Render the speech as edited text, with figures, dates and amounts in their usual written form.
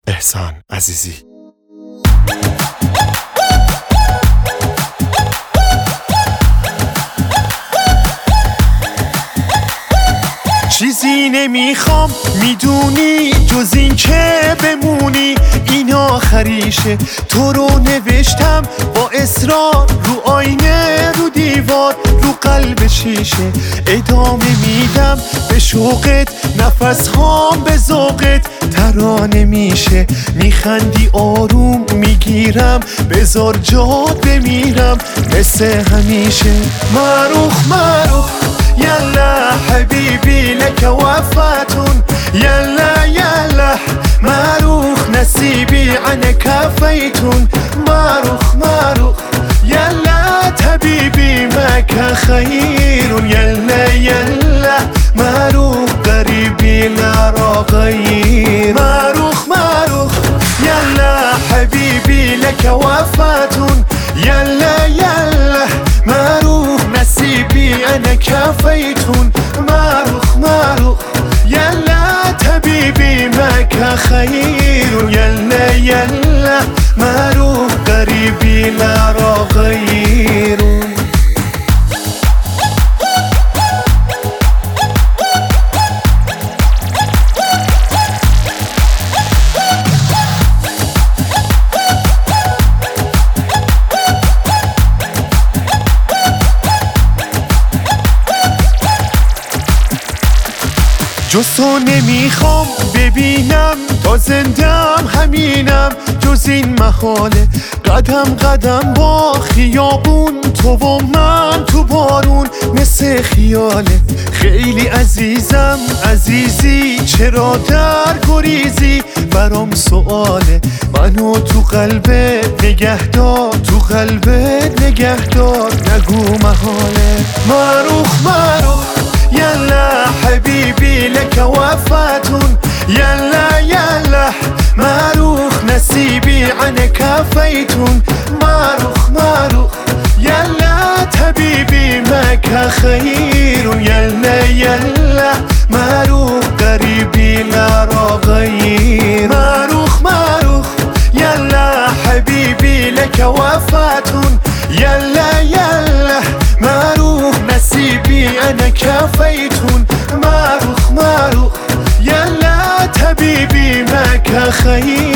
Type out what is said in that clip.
احسان عزیزی. چیزی نمیخوام میدونی جز این که بمونی، این آخریشه. تو رو نوشتم با اصرار رو آینه، رو دیوار، رو قلب شیشه. ادامه میدم به شوقت، نفس هام به ذوقت ترانه میشه. میخندی آروم میگیرم، بذار جات بمیرم مثل همیشه. معروخ معروخ يلا حبيبي لك وفاة، يلا يلا معروخ نسيبي عنك كفيت. معروخ معروخ يلا حبيبي معك خير، يلا يلا معروخ قريبي لا غير. معروخ معروخ يلا حبيبي لك وفاة، يلا يلا معروخ نسيبي أنا كفيتون. معروخ معروخ يلا حبيبي معك خير، يلا يلا معروخ قريبي لا غير. جز تو نمیخوام ببینم، تا زندم همینم. جز این محاله قدم قدم با خیابون، تو و من تو بارون مثل خیاله. خیلی عزیزم عزیزی، چرا در گریزی؟ برام سواله. منو تو قلبت نگهدار، تو قلبت نگهدار، نگو محاله. معروخ معروخ يلا حبيبي لك وفاة، يلا يلا معروخ نسيبي عنك كفيت. معروخ معروخ يلا حبيبي معك خير، يلا يلا معروخ قريبي لا غير. معروخ معروخ يلا حبيبي لك وفاة، يلا يلا معروخ نسيبي أنا كفيتون. معروخ معروخ يلا حبيبي معك خير،